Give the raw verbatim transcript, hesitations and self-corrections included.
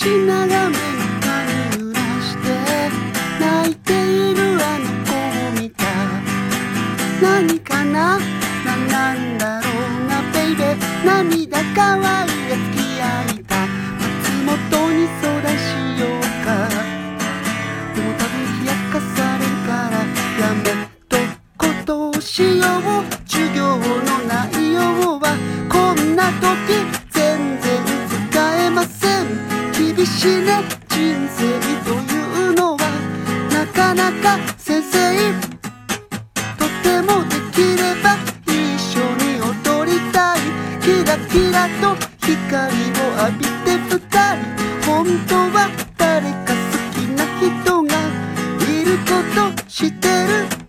しながら目の髪濡らして泣いているあの子を見た。何かな、何なんだろうなベイベー。涙かわいいや付き合いた松本に相談しようか。でも多分冷やかされるからやめとことをしよう。授業の内容はこんな時全然使えません。厳しいね人生というのは。なかなか先生とてもできれば一緒に踊りたい。キラキラと光を浴びて二人本当は誰か好きな人がいること知ってる。